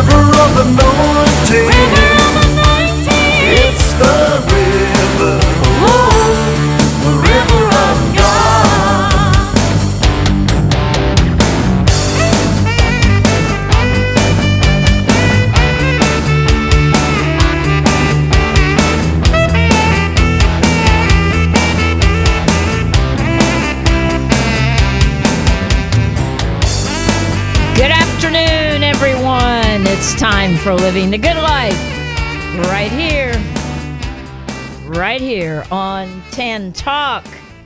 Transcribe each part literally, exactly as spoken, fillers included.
river of anointing. River of anointing. It's the river, oh, the river of God. Good afternoon, everyone. It's time for Living the Good Life right here, right here on ten Talk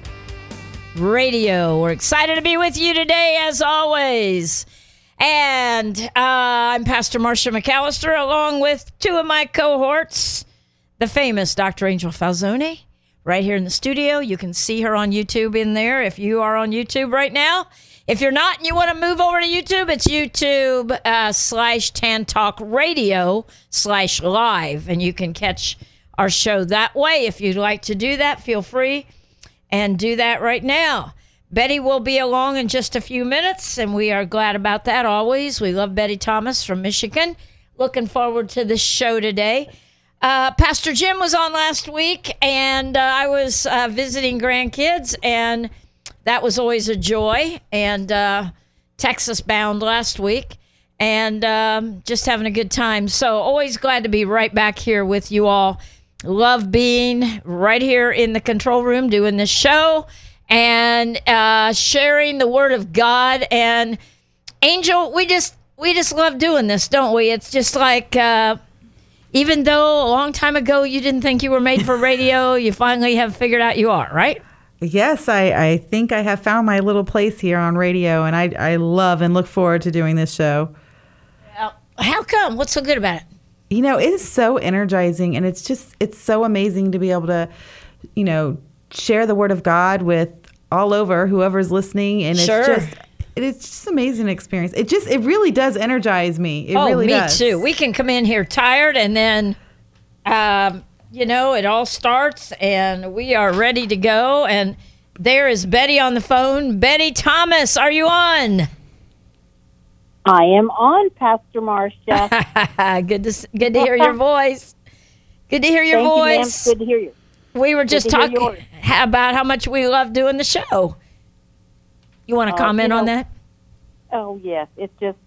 Radio. We're excited to be with you today, as always. And uh, I'm Pastor Marcia McAllister, along with two of my cohorts, the famous Doctor Angel Falzone, right here in the studio. You can see her on YouTube in there if you are on YouTube right now. If you're not and you want to move over to YouTube, it's YouTube uh, slash Tan Talk Radio slash live. And you can catch our show that way. If you'd like to do that, feel free and do that right now. Betty will be along in just a few minutes, and we are glad about that always. We love Betty Thomas from Michigan. Looking forward to this show today. Uh, Pastor Jim was on last week, and uh, I was uh, visiting grandkids, and that was always a joy, and uh, Texas bound last week, and um, just having a good time. So always glad to be right back here with you all. Love being right here in the control room doing this show and uh, sharing the Word of God. And Angel, we just we just love doing this, don't we? It's just like uh, even though a long time ago you didn't think you were made for radio, you finally have figured out you are, right? Yes, I, I think I have found my little place here on radio, and I, I love and look forward to doing this show. How come? What's so good about it? You know, it is so energizing, and it's just, it's so amazing to be able to, you know, share the Word of God with all over whoever's listening, and it's Sure. just, it's just an amazing experience. It just, it really does energize me. It oh, really me does. too. We can come in here tired, and then, um, you know, it all starts, and we are ready to go. And there is Betty on the phone. Betty Thomas, are you on? I am on, Pastor Marcia. good to good to hear your voice. Good to hear your Thank voice. You, ma'am. Good to hear you. We were just to hear talking yours. about how much we love doing the show. You want to Uh, comment you on know, that? Oh, yes. It's just,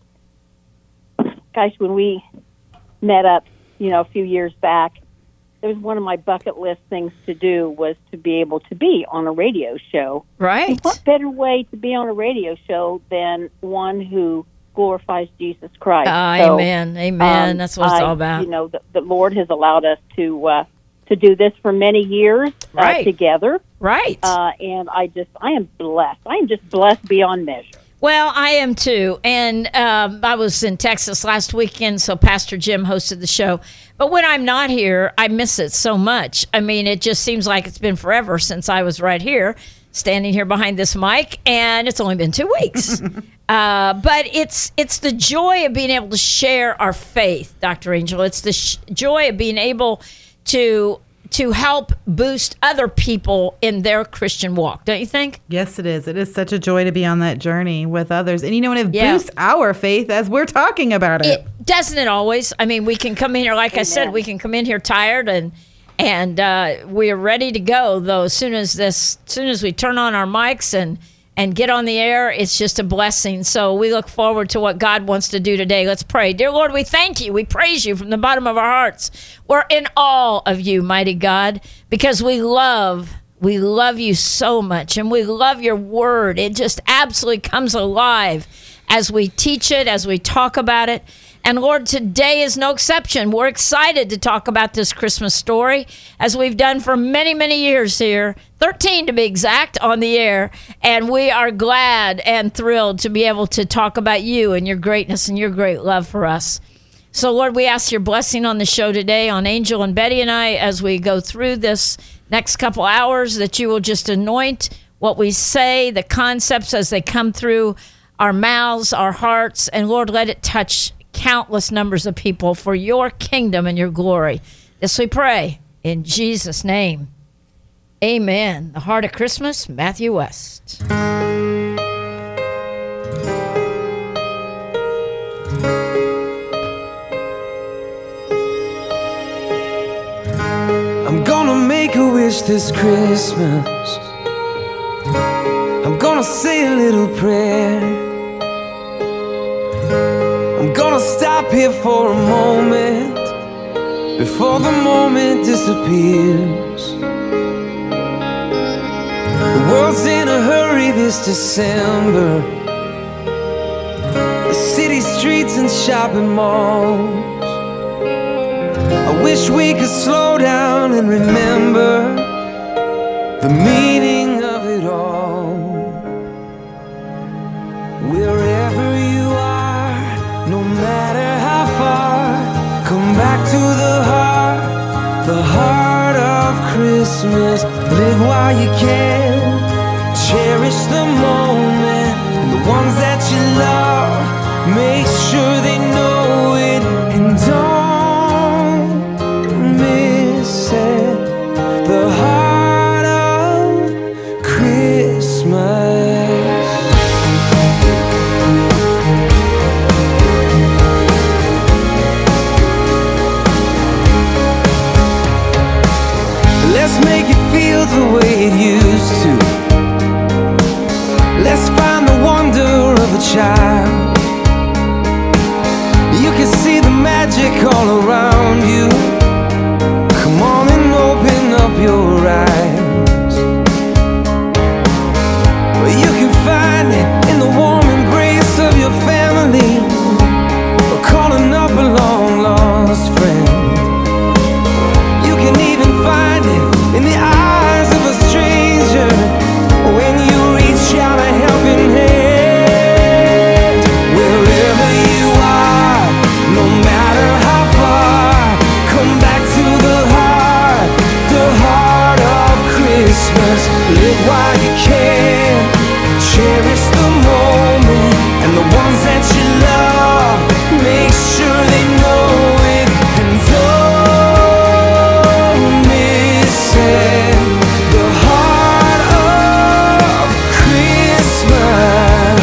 gosh, when we met up, you know, a few years back, it was one of my bucket list things to do was to be able to be on a radio show. Right. And what better way to be on a radio show than one who glorifies Jesus Christ? Uh, So, amen. Amen. um, That's what it's I- all about. You know, the, the Lord has allowed us to uh, to do this for many years uh, Right. together. Right. Uh, and I just, I am blessed. I am just blessed beyond measure. Well, I am too. And um, I was in Texas last weekend, so Pastor Jim hosted the show. But when I'm not here, I miss it so much. I mean, it just seems like it's been forever since I was right here, standing here behind this mic, and it's only been two weeks. uh, but it's it's the joy of being able to share our faith, Doctor Angel. It's the sh- joy of being able to to help boost other people in their Christian walk, don't you think? Yes, it is. It is such a joy to be on that journey with others. And, you know, and it Yeah. boosts our faith as we're talking about it. It doesn't it always? I mean, we can come in here, like I said, Amen. we can come in here tired and and uh, we're ready to go. Though as soon as this, as soon as we turn on our mics and and get on the air, it's just a blessing. So we look forward to what God wants to do today. Let's pray. Dear Lord, we thank you. We praise you from the bottom of our hearts. We're in awe of you, mighty God, because we love. We love you so much, and we love your word. It just absolutely comes alive as we teach it, as we talk about it. And Lord, today is no exception. We're excited to talk about this Christmas story, as we've done for many, many years here, thirteen to be exact, on the air. And we are glad and thrilled to be able to talk about you and your greatness and your great love for us. So, Lord, we ask your blessing on the show today, on Angel and Betty and I, as we go through this next couple hours, that you will just anoint what we say, the concepts as they come through our mouths, our hearts, and Lord, let it touch countless numbers of people for your kingdom and your glory. This we pray in Jesus' name. Amen. The Heart of Christmas, Matthew West. wish this Christmas. I'm gonna say a little prayer. I'm gonna stop here for a moment before the moment disappears. The world's in a hurry this December. The city streets and shopping malls. I wish we could slow down and remember the meaning of it all. Wherever you are, no matter how far, come back to the heart, the heart of Christmas. Live while you can, cherish the moment and the ones that you love. Make sure they know it and don't miss it. The heart of Christmas. Let's make it feel the way it used to. Let's find the wonder of a child. You can see the magic all around you. Come on and open up your eyes. Well, you can find it in the warm embrace of your family, or calling up a long lost friend. You can even find it in the eyes of a stranger when you reach out a helping hand. Wherever you are, no matter how far, come back to the heart, the heart of Christmas. Live while you can, cherish the moment and the ones that you love. Make sure they know it and don't miss it. The heart of Christmas.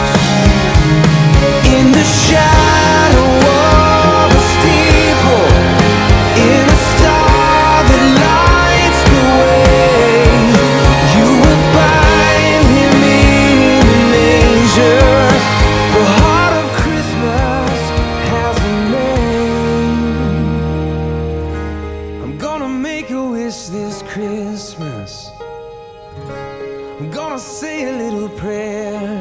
In the shadow of a steeple, in a star that lights the way, you will find him in a manger. The heart of Christmas has a name. I'm gonna make a wish this Christmas. I'm gonna say a little prayer.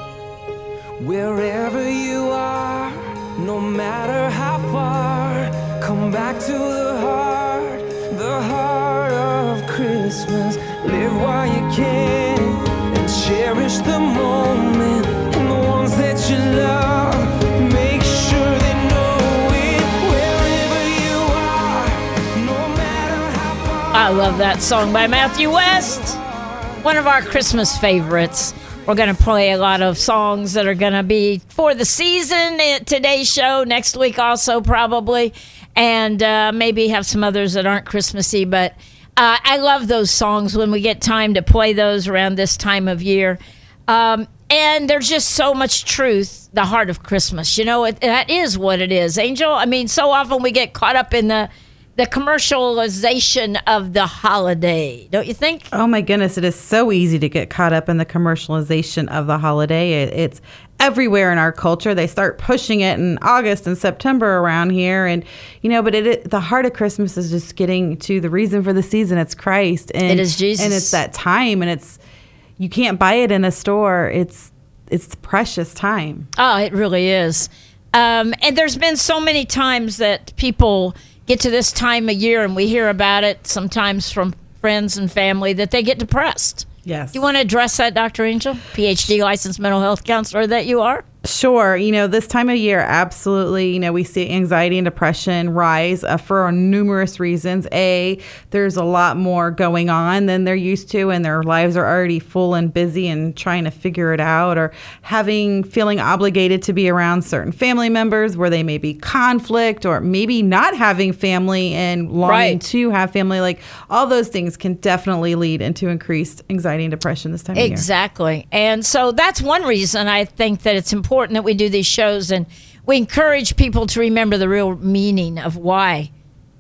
Wherever you are, no matter how far, come back to the heart, the heart of Christmas. Live while you can and cherish the moment and the ones that you love. Make sure they know it. Wherever you are, no matter how far. I love that song by Matthew West. One of our Christmas favorites. We're going to play a lot of songs that are going to be for the season at today's show, next week also probably, and uh, maybe have some others that aren't Christmassy. But uh, I love those songs when we get time to play those around this time of year. Um, and there's just so much truth, the heart of Christmas. You know, it, that is what it is, Angel. I mean, so often we get caught up in the the commercialization of the holiday, don't you think? Oh my goodness, it is so easy to get caught up in the commercialization of the holiday. It, it's everywhere in our culture. They start pushing it in August and September around here, and you know, but it, it the heart of Christmas is just getting to the reason for the season. It's Christ, and it is Jesus, and it's that time, and it's you can't buy it in a store. It's it's precious time. Oh, it really is. Um, and there's been so many times that people get to this time of year and we hear about it sometimes from friends and family that they get depressed. Yes. You want to address that, Doctor Angel? P H D licensed mental health counselor that you are? Sure. You know, this time of year, absolutely, you know, we see anxiety and depression rise uh, for numerous reasons. A, there's a lot more going on than they're used to, and their lives are already full and busy and trying to figure it out, or having, feeling obligated to be around certain family members where they may be conflict, or maybe not having family and longing Right. to have family. Like, all those things can definitely lead into increased anxiety and depression this time of year. Exactly. And so that's one reason I think that it's important that we do these shows and we encourage people to remember the real meaning of why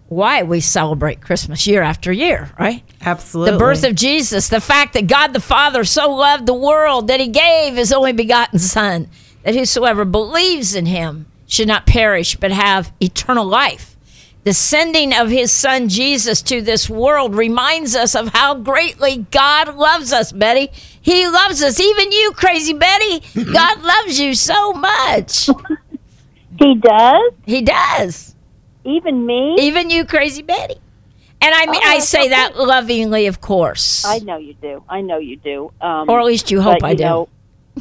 why we celebrate Christmas year after year, right? Absolutely. The birth of Jesus, the fact that God the Father so loved the world that he gave his only begotten Son, that whosoever believes in him should not perish but have eternal life. The sending of his Son Jesus to this world reminds us of how greatly God loves us, Betty. He loves us, even you, crazy Betty. God loves you so much. He does? He does. Even me? Even you, crazy Betty. And I mean, Oh, I say that lovingly, of course. I know you do. I know you do. Um, Or at least you hope but, I you do. know-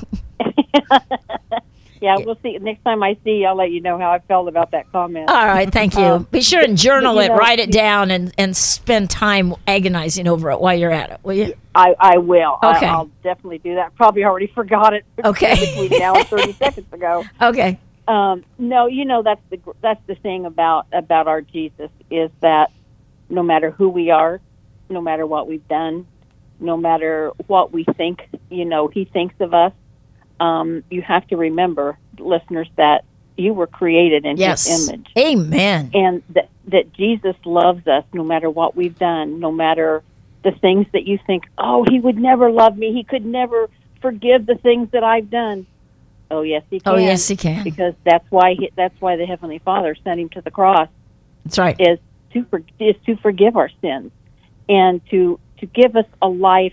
yeah, we'll see. Next time I see you, I'll let you know how I felt about that comment. All right, thank you. Um, Be sure and journal but, you it, know, write it down, and, and spend time agonizing over it while you're at it, will you? I, I will. Okay. I, I'll definitely do that. Probably already forgot it. Okay. Between now and thirty seconds ago. Okay. Um, no, you know that's the that's the thing about about our Jesus is that no matter who we are, no matter what we've done, no matter what we think, you know, he thinks of us. Um, you have to remember, listeners, that you were created in Yes. his image, Amen. and that that Jesus loves us no matter what we've done, no matter the things that you think, oh, he would never love me, he could never forgive the things that I've done. Oh yes, he can. Oh, yes, he can. Because that's why he, that's why the Heavenly Father sent him to the cross That's right. is to for, is to forgive our sins and to to give us a life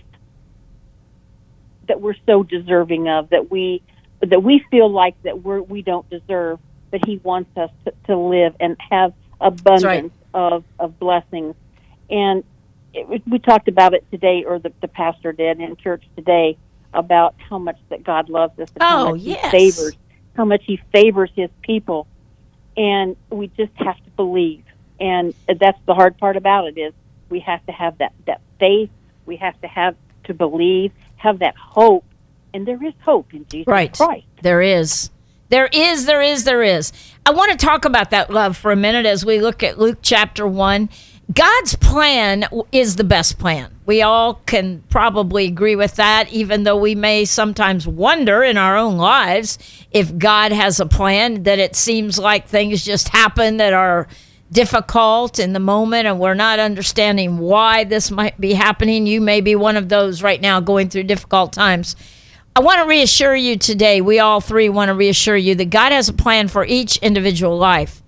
that we're so deserving of, that we that we feel like that we're we don't deserve, but he wants us to, to live and have abundance right. of of blessings. And it, we talked about it today, or the, the pastor did in church today, about how much that God loves us and how Oh, much yes. he favors, how much he favors his people. And we just have to believe. And that's the hard part about it, is we have to have that, that faith. We have to have to believe, have that hope. And there is hope in Jesus Right. Christ. There is. There is, there is, there is. I want to talk about that love for a minute as we look at Luke chapter one. God's plan is the best plan. We all can probably agree with that, even though we may sometimes wonder in our own lives if God has a plan, that it seems like things just happen that are difficult in the moment and we're not understanding why this might be happening. You may be one of those right now going through difficult times. I want to reassure you today, we all three want to reassure you that God has a plan for each individual life.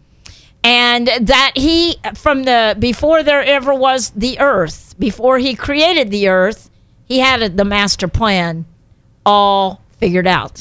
And that he, from the, before there ever was the earth, before he created the earth, he had the master plan all figured out.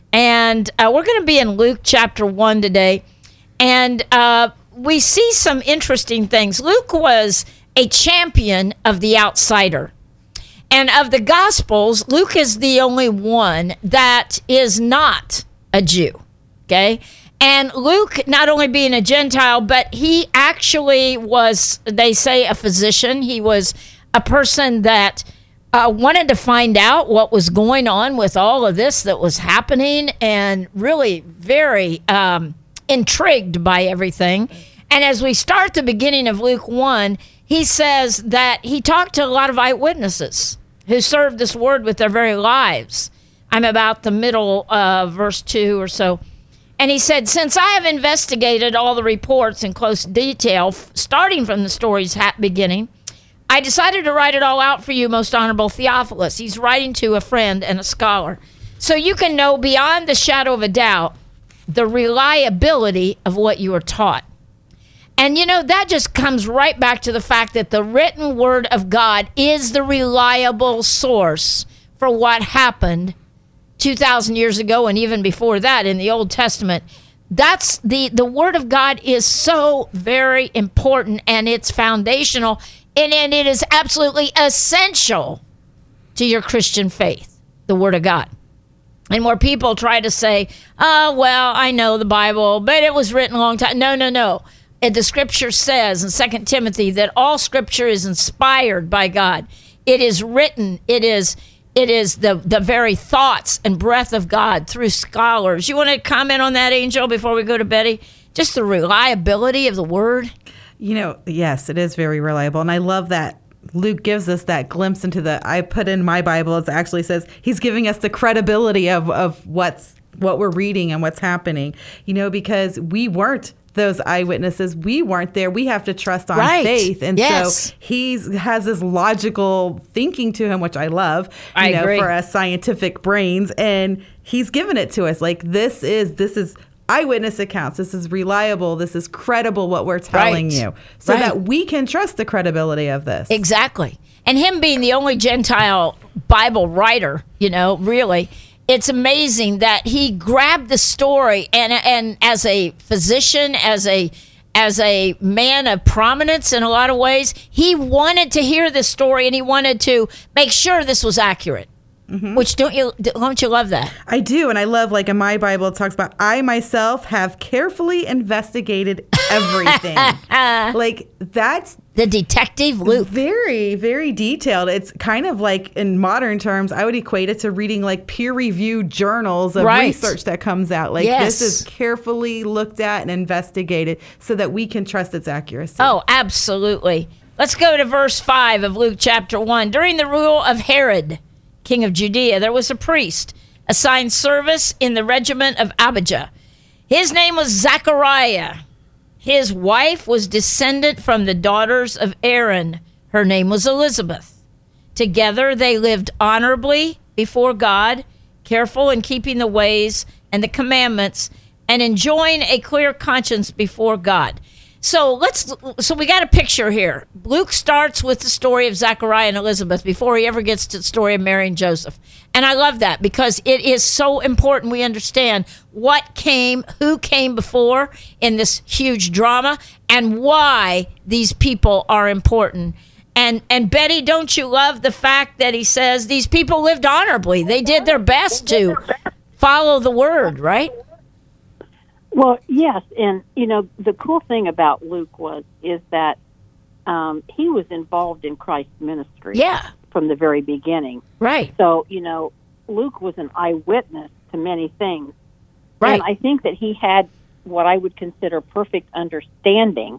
And uh, we're going to be in Luke chapter one today. And uh, we see some interesting things. Luke was a champion of the outsider. And of the Gospels, Luke is the only one that is not a Jew. Okay? And Luke, not only being a Gentile, but he actually was, they say, a physician. He was a person that uh, wanted to find out what was going on with all of this that was happening, and really very um, intrigued by everything. And as we start the beginning of Luke one, he says that he talked to a lot of eyewitnesses who served this word with their very lives. I'm about the middle of verse two or so. And he said, since I have investigated all the reports in close detail, f- starting from the story's ha- beginning, I decided to write it all out for you, most honorable Theophilus. He's writing to a friend and a scholar. So you can know beyond the shadow of a doubt the reliability of what you are taught. And, you know, that just comes right back to the fact that the written word of God is the reliable source for what happened two thousand years ago, and even before that in the Old Testament. That's the, the Word of God is so very important, and it's foundational, and, and it is absolutely essential to your Christian faith, the Word of God. And where people try to say, oh, well, I know the Bible, but it was written a long time. No, no, no. And the Scripture says in Second Timothy that all Scripture is inspired by God. It is written, it is It is the, the very thoughts and breath of God through scholars. You want to comment on that, Angel, before we go to Betty? Just the reliability of the word? You know, yes, it is very reliable. And I love that Luke gives us that glimpse into the, I put in my Bible, it actually says he's giving us the credibility of, of what's what we're reading and what's happening, you know, because we weren't those eyewitnesses. We weren't there. We have to trust on Right. faith. And Yes. so he's has this logical thinking to him, which I love, you I know, agree. for us scientific brains. And he's given it to us. Like, this is, this is eyewitness accounts. This is reliable. This is credible what we're telling Right. you, so Right. that we can trust the credibility of this. Exactly. And him being the only Gentile Bible writer, you know, really, it's amazing that he grabbed the story and and as a physician, as a as a man of prominence in a lot of ways, he wanted to hear this story and he wanted to make sure this was accurate. Which don't you don't you love that? I do, and I love, like, in my Bible, it talks about, I myself have carefully investigated everything. Like, that's The detective Luke. very, very detailed. It's kind of like, in modern terms, I would equate it to reading, like, peer-reviewed journals of Right. research that comes out. Like, Yes. this is carefully looked at and investigated so that we can trust its accuracy. Oh, absolutely. Let's go to verse five of Luke chapter one. During the rule of Herod, king of Judea, there was a priest assigned service in the regiment of Abijah. His name was Zachariah. His wife was descendant from the daughters of Aaron. Her name was Elizabeth. Together they lived honorably before God, careful in keeping the ways and the commandments, and enjoying a clear conscience before God. So let's. So we got a picture here. Luke starts with the story of Zachariah and Elizabeth before he ever gets to the story of Mary and Joseph, and I love that because it is so important we understand what came, who came before in this huge drama, and why these people are important. And and Betty, don't you love the fact that he says these people lived honorably? They did their best to follow the word, right? Well, yes, and you know the cool thing about Luke was is that um, he was involved in Christ's ministry Yeah, from the very beginning. right, So you know, Luke was an eyewitness to many things, right. and I think that he had what I would consider perfect understanding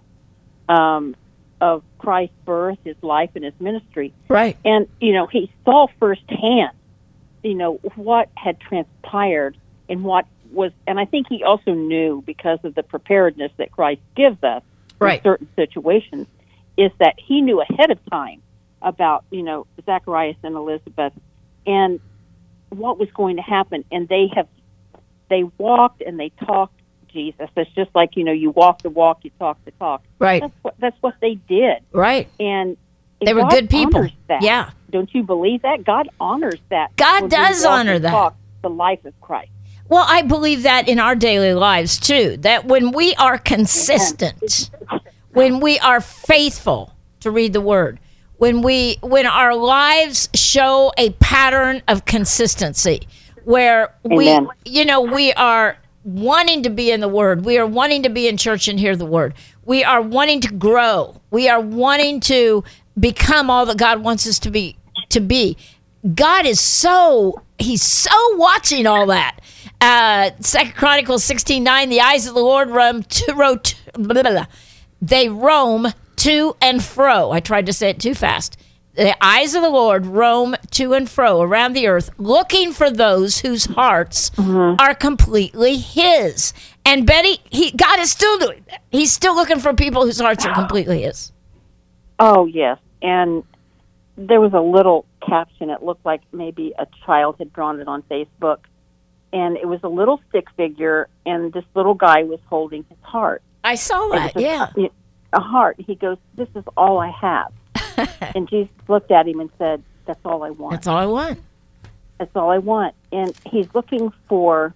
um, of Christ's birth, his life, and his ministry. Right. And you know, he saw firsthand, you know, what had transpired and what was, and I think he also knew because of the preparedness that Christ gives us Right. in certain situations, is that he knew ahead of time about, you know, Zacharias and Elizabeth and what was going to happen. And they have, they walked and they talked Jesus. It's just like, you know, you walk the walk, you talk the talk. Right. That's what, that's what they did. Right. And They were God good people. honors that. Yeah. Don't you believe that? God honors that. God when we does walk honor and that. talk the life of Christ. Well, I believe that in our daily lives too, that when we are consistent, when we are faithful to read the word, when we when our lives show a pattern of consistency where Amen. we you know, we are wanting to be in the word, we are wanting to be in church and hear the word. We are wanting to grow. We are wanting to become all that God wants us to be to be. God is so he's so watching all that. Uh, Second Chronicles sixteen nine. The eyes of the Lord roam to ro- blah, blah, blah. They roam to and fro. I tried to say it too fast. The eyes of the Lord roam to and fro around the earth, looking for those whose hearts are completely His. And Betty, he God is still doing that. He's still looking for people whose hearts are completely His. Oh, yes. And there was a little caption. It looked like maybe a child had drawn it on Facebook. And it was a little stick figure, and this little guy was holding his heart. I saw It that. was a, Yeah. a heart. He goes, "This is all I have." And Jesus looked at him and said, "That's all I want. That's all I want. That's all I want." And he's looking for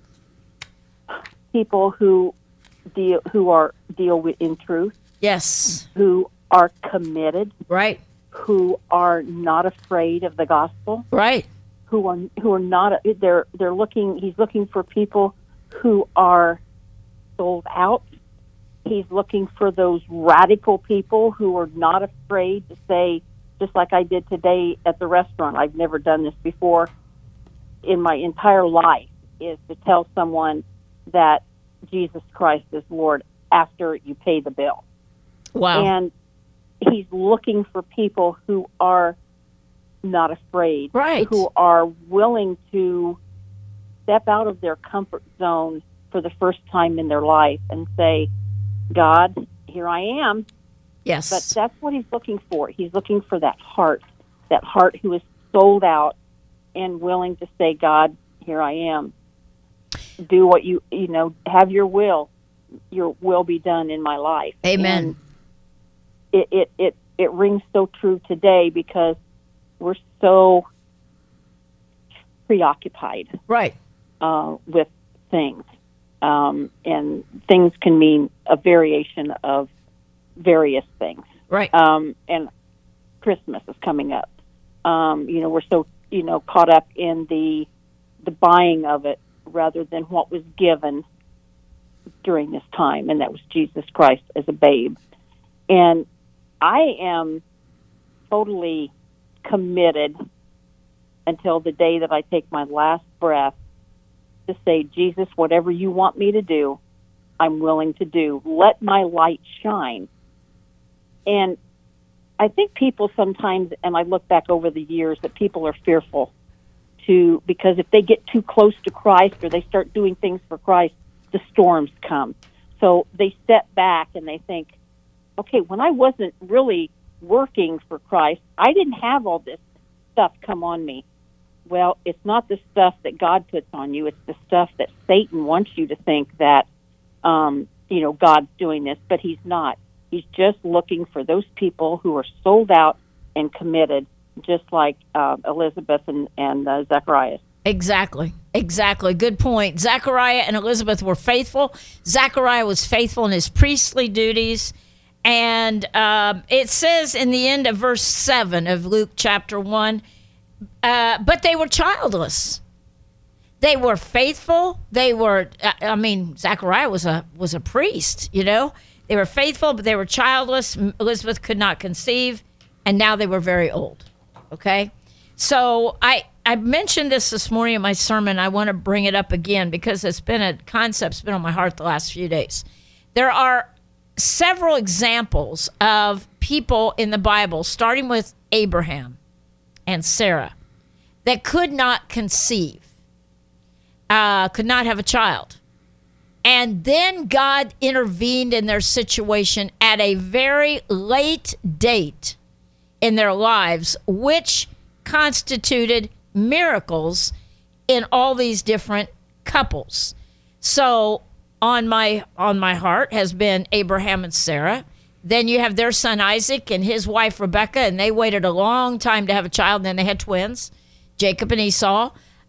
people who deal who are deal with in truth, Yes. who are committed, Right. who are not afraid of the gospel, Right. who are who are not they're they're looking he's looking for people who are sold out. He's looking for those radical people who are not afraid to say, just like I did today at the restaurant, I've never done this before in my entire life, is to tell someone that Jesus Christ is Lord after you pay the bill. Wow. And he's looking for people who are not afraid, Right. who are willing to step out of their comfort zone for the first time in their life and say, God, here I am. Yes. But that's what he's looking for. He's looking for that heart, that heart who is sold out and willing to say, God, here I am. Do what you, you know, have your will. Your will be done in my life. Amen. And it, it, it, it rings so true today because we're so preoccupied Right. uh, with things. Um, and things can mean a variation of various things. Right. Um, and Christmas is coming up. Um, you know, we're so, you know, caught up in the the buying of it rather than what was given during this time, and that was Jesus Christ as a babe. And I am totally committed until the day that I take my last breath to say, Jesus, whatever you want me to do, I'm willing to do. Let my light shine. And I think people sometimes, and I look back over the years, that people are fearful to, because if they get too close to Christ or they start doing things for Christ, the storms come. So they step back and they think, okay, when I wasn't really working for Christ, I didn't have all this stuff come on me. Well, it's not the stuff that God puts on you. It's the stuff that Satan wants you to think that, um, you know, God's doing this, but he's not. He's just looking for those people who are sold out and committed, just like uh, Elizabeth and, and uh, Zacharias. Exactly. Exactly. Good point. Zachariah and Elizabeth were faithful. Zachariah was faithful in his priestly duties. And um, it says in the end of verse seven of Luke chapter one, uh, but they were childless. They were faithful. They were, I mean, Zachariah was a was a priest, you know. They were faithful, but they were childless. Elizabeth could not conceive, and now they were very old. Okay? So I, I mentioned this this morning in my sermon. I want to bring it up again because it's been a concept's been on my heart the last few days. There are several examples of people in the Bible, starting with Abraham and Sarah, that could not conceive, uh, could not have a child. And then God intervened in their situation at a very late date in their lives, which constituted miracles in all these different couples. So on my on my heart has been Abraham and Sarah. Then you have their son Isaac and his wife Rebekah, and they waited a long time to have a child, and then they had twins, Jacob and Esau.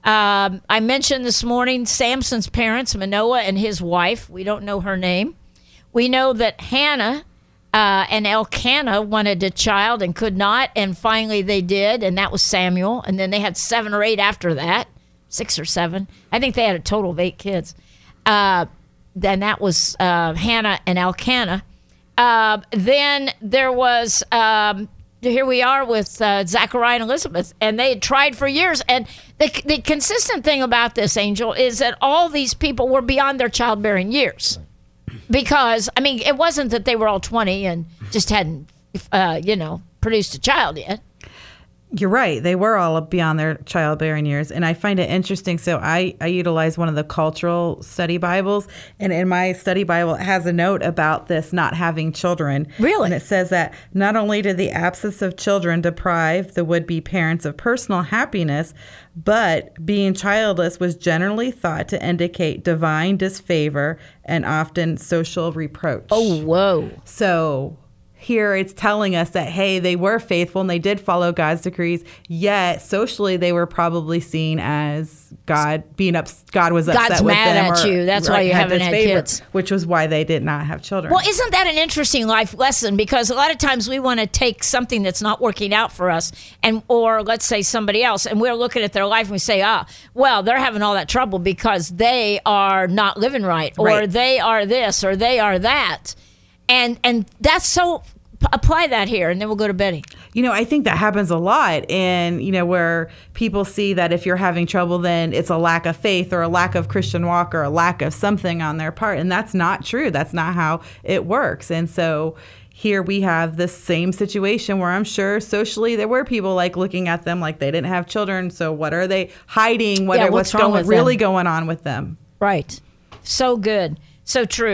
Um, I mentioned this morning Samson's parents, Manoah and his wife. We don't know her name. We know that Hannah uh, and Elkanah wanted a child and could not, and finally they did, and that was Samuel. And then they had seven or eight after that, six or seven. I think they had a total of eight kids. Uh, then that was uh, Hannah and Elkanah. Uh, then there was, um, here we are with uh, Zachariah and Elizabeth, and they had tried for years. And the, the consistent thing about this, Angel, is that all these people were beyond their childbearing years. Because, I mean, it wasn't that they were all twenty and just hadn't, uh, you know, produced a child yet. You're right. They were all beyond their childbearing years. And I find it interesting. So I, I utilize one of the cultural study Bibles. And in my study Bible, it has a note about this not having children. Really? And it says that not only did the absence of children deprive the would-be parents of personal happiness, but being childless was generally thought to indicate divine disfavor and often social reproach. Oh, whoa. So here it's telling us that, hey, they were faithful and they did follow God's decrees, yet socially they were probably seen as God being up. God was upset God's with mad them. at or, you. That's why you had haven't had disfavor, kids. Which was why they did not have children. Well, isn't that an interesting life lesson? Because a lot of times we want to take something that's not working out for us, and or let's say somebody else, and we're looking at their life and we say, ah, well, they're having all that trouble because they are not living right, or Right. they are this, or they are that. And and that's so, apply that here, and then we'll go to Betty. You know, I think that happens a lot. And, you know, where people see that if you're having trouble, then it's a lack of faith or a lack of Christian walk or a lack of something on their part. And that's not true. That's not how it works. And so here we have this same situation where I'm sure socially there were people like looking at them like they didn't have children. So what are they hiding? What Yeah, are, what's what's wrong going, with really them? going on with them? Right. So good. So true.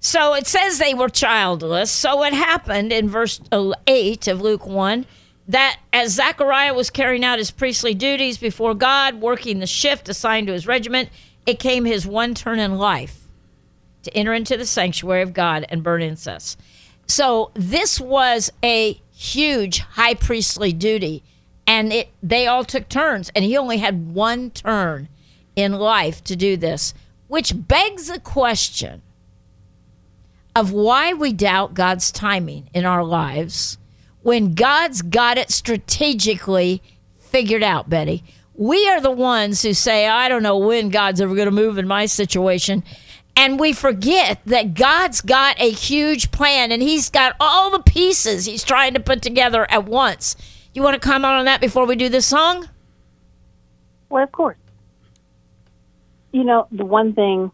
So it says they were childless. So it happened in verse eight of Luke one that as Zechariah was carrying out his priestly duties before God, working the shift assigned to his regiment, it came his one turn in life to enter into the sanctuary of God and burn incense. So this was a huge high priestly duty, and it they all took turns, and he only had one turn in life to do this, which begs the question of why we doubt God's timing in our lives when God's got it strategically figured out, Betty. We are the ones who say, I don't know when God's ever going to move in my situation. And we forget that God's got a huge plan, and he's got all the pieces he's trying to put together at once. You want to comment on that before we do this song? Well, of course. You know, the one thing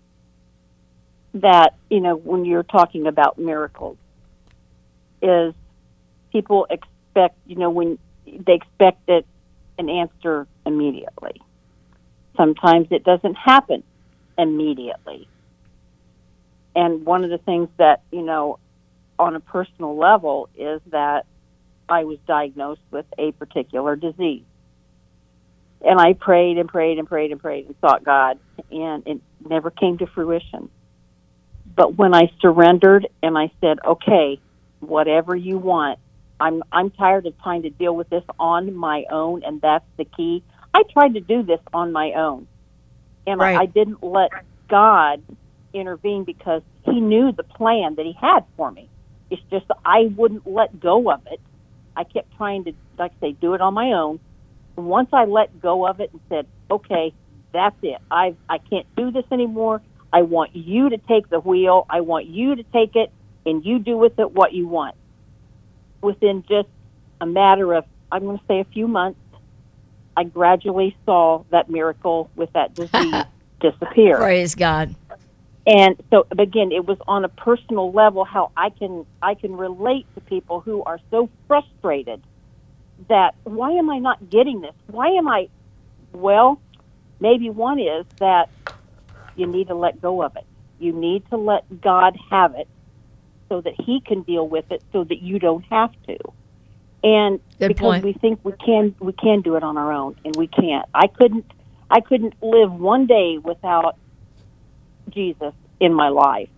that, you know, when you're talking about miracles is people expect, you know, when they expect it, an answer immediately. Sometimes it doesn't happen immediately. And one of the things that, you know, on a personal level is that I was diagnosed with a particular disease. And I prayed and prayed and prayed and prayed and sought God, and it never came to fruition. But when I surrendered and I said, okay, whatever you want, I'm I'm tired of trying to deal with this on my own, and that's the key. I tried to do this on my own, and Right. I, I didn't let God intervene because he knew the plan that he had for me. It's just that I wouldn't let go of it. I kept trying to, like I say, do it on my own. And once I let go of it and said, okay, that's it. I I can't do this anymore. I want you to take the wheel. I want you to take it, and you do with it what you want. Within just a matter of, I'm going to say a few months, I gradually saw that miracle with that disease disappear. Praise God. And so, again, it was on a personal level how I can I can relate to people who are so frustrated that, why am I not getting this? Why am I, well, maybe one is that you need to let go of it. You need to let God have it so that he can deal with it so that you don't have to. And Good because point. we think we can we can do it on our own, and we can't. I couldn't I couldn't live one day without Jesus in my life.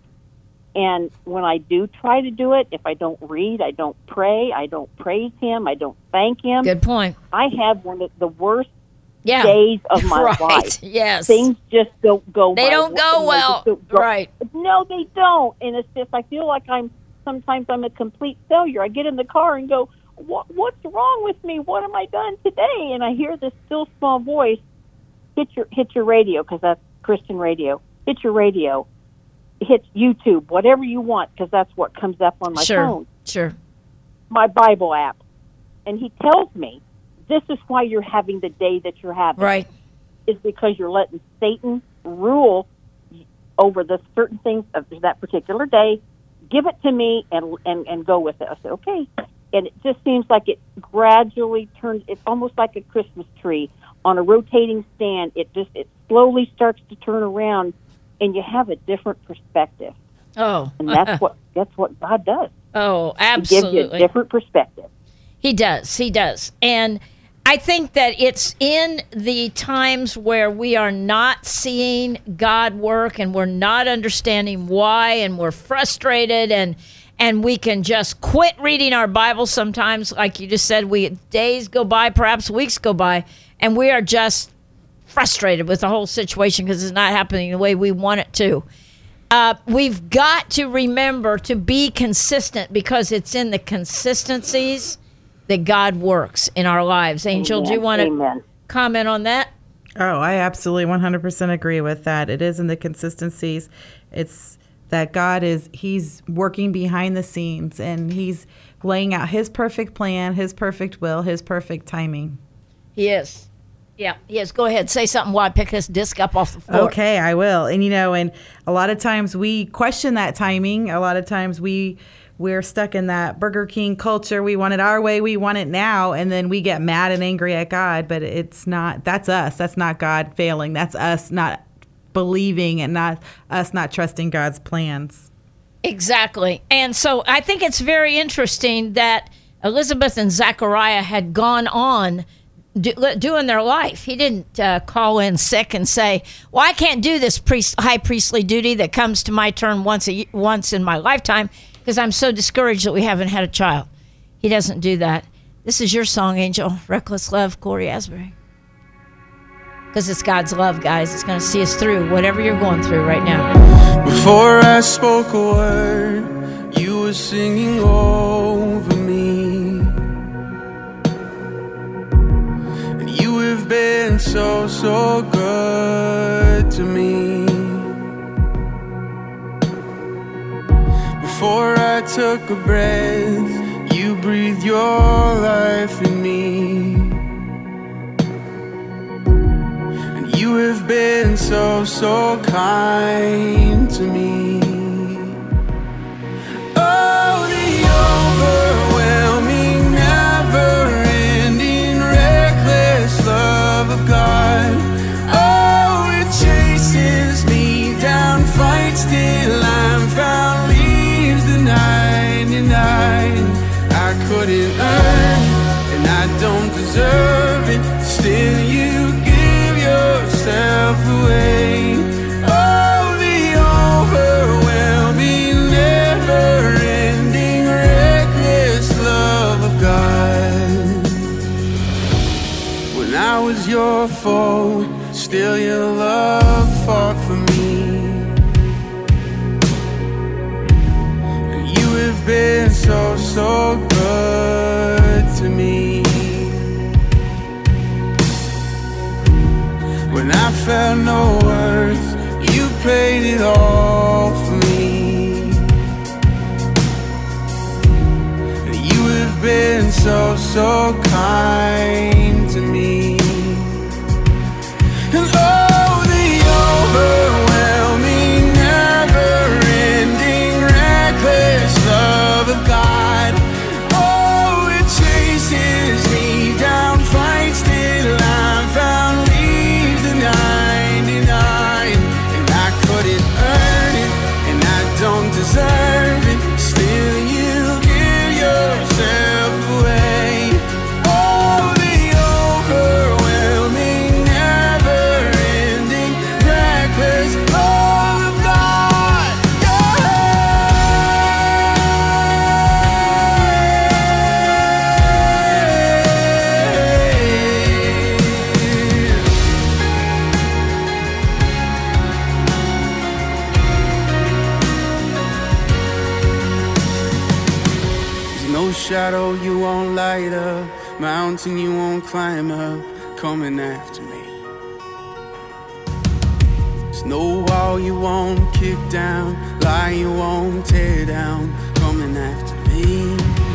And when I do try to do it, if I don't read, I don't pray, I don't praise him, I don't thank him, Good point. I have one of the worst Yeah. days of my right. life. Yes. Things just don't go They my don't way. go They well. just don't go- Right. No, they don't. And it's just, I feel like I'm, sometimes I'm a complete failure. I get in the car and go, what, what's wrong with me? What am I done today? And I hear this still small voice, hit your, hit your radio, because that's Christian radio. Hit your radio. Hit YouTube, whatever you want, because that's what comes up on my Sure. phone. Sure. My Bible app. And he tells me, this is why you're having the day that you're having. Right. Is because you're letting Satan rule over the certain things of that particular day. Give it to me and and, and go with it. I said, okay. And it just seems like it gradually turns, it's almost like a Christmas tree on a rotating stand. It just, it slowly starts to turn around, and you have a different perspective. Oh. And that's what that's what God does. Oh, He gives you a absolutely. different perspective. He does. He does. And I think that it's in the times where we are not seeing God work and we're not understanding why, and we're frustrated, and and we can just quit reading our Bible sometimes. Like you just said, we days go by, perhaps weeks go by, and we are just frustrated with the whole situation because it's not happening the way we want it to. Uh, we've got to remember to be consistent, because it's in the consistencies that God works in our lives. Angel, do you Amen. want to Amen. comment on that? Oh, I absolutely one hundred percent agree with that. It is in the consistencies. It's that God is, he's working behind the scenes, and he's laying out his perfect plan, his perfect will, his perfect timing. He is. Yeah, he is. Go ahead. Say something while I pick this disc up off the floor. Okay, I will. And you know, and a lot of times we question that timing. A lot of times we we're stuck in that Burger King culture. We want it our way. We want it now. And then we get mad and angry at God, but it's not, that's us. That's not God failing. That's us not believing, and not us not trusting God's plans. Exactly. And so I think it's very interesting that Elizabeth and Zachariah had gone on do, doing their life. He didn't uh, call in sick and say, well, I can't do this priest, high priestly duty that comes to my turn once a, once in my lifetime because I'm so discouraged that we haven't had a child. He doesn't do that. This is your song, Angel. Reckless Love, Corey Asbury. Because it's God's love, guys. It's going to see us through whatever you're going through right now. Before I spoke a word, you were singing over me. And you have been so, so good to me. Before I took a breath, you breathed your life in me. You have been so, so kind to me. Oh, the overwhelming, never-ending, reckless love of God. Oh, it chases me down, fights till I'm found, leaves the ninety-nine. I couldn't earn it, and I don't deserve it. Still, you give yourself away. Oh, the overwhelming, never-ending, reckless love of God. When I was your foe, still your love fought for me. And you have been so, so good to me. When I felt no worth, you paid it all for me. And you have been so, so kind to me. And oh, the overwhelming, never-ending, reckless love of God. Oh, it chases me down, fights till I'm found, ninety-nine, and I couldn't earn it, and I don't deserve it. Still, you give yourself away. Oh, the overwhelming, never-ending, reckless love of God. No shadow you won't light up, mountain you won't climb up, coming after me. There's no wall you won't kick down, lie you won't tear down, coming after me.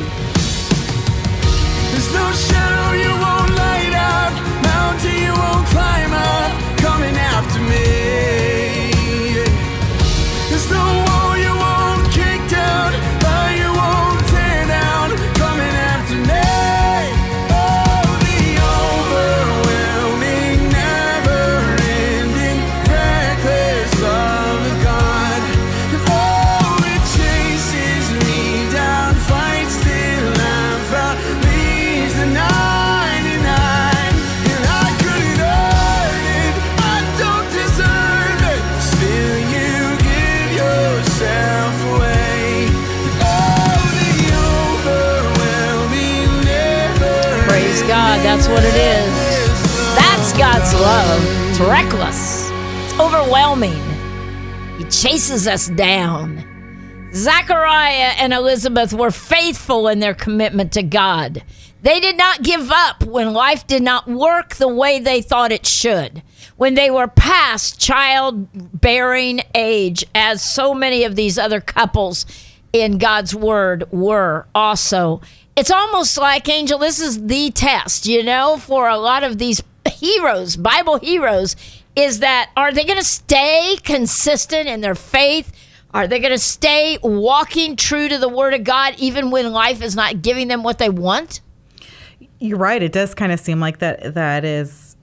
There's no shadow you won't light up, mountain you won't climb up, coming after me. There's no wall you won't kick down, lie you won't tear down, coming after me. Oh, the overwhelming, never-ending, reckless love of God. And oh, it chases me down, fights till I'm found, leaves the ninety-nine. And I couldn't earn it, I don't deserve it. Still, you give yourself away. Oh, the overwhelming, never. Praise God. That's what it is. That's God's love. It's reckless. It's overwhelming. He chases us down. Zachariah and Elizabeth were faithful in their commitment to God. They did not give up when life did not work the way they thought it should. When they were past childbearing age, as so many of these other couples in God's word were also. It's almost like, Angel, this is the test, you know, for a lot of these heroes, Bible heroes, is that are they going to stay consistent in their faith? Are they going to stay walking true to the word of God even when life is not giving them what they want? You're right. It does kind of seem like that that is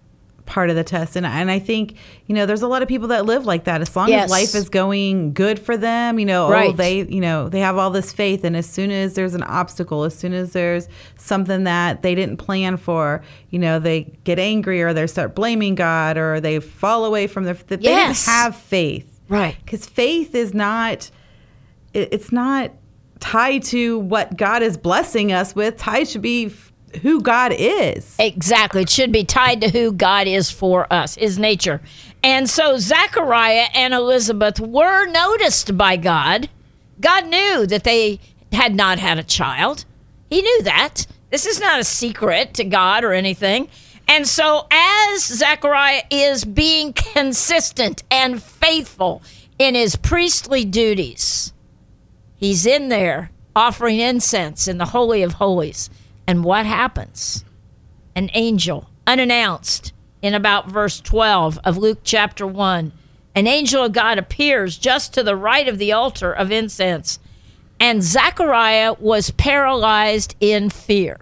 part of the test. And, and I think, you know, there's a lot of people that live like that. As long Yes. as life is going good for them, you know, oh, Right. they, you know, they have all this faith. And as soon as there's an obstacle, as soon as there's something that they didn't plan for, you know, they get angry or they start blaming God or they fall away from their, they Yes. didn't have faith. Right. Because faith is not, it, it's not tied to what God is blessing us with. Tied should be f- who God is. Exactly. It should be tied to who God is for us, his nature. And so Zechariah and Elizabeth were noticed by God. God knew that they had not had a child. He knew that. This is not a secret to God or anything. And so as Zechariah is being consistent and faithful in his priestly duties, he's in there offering incense in the Holy of Holies. And what happens? An angel, unannounced, in about verse twelve of Luke chapter one, an angel of God appears just to the right of the altar of incense, and Zechariah was paralyzed in fear.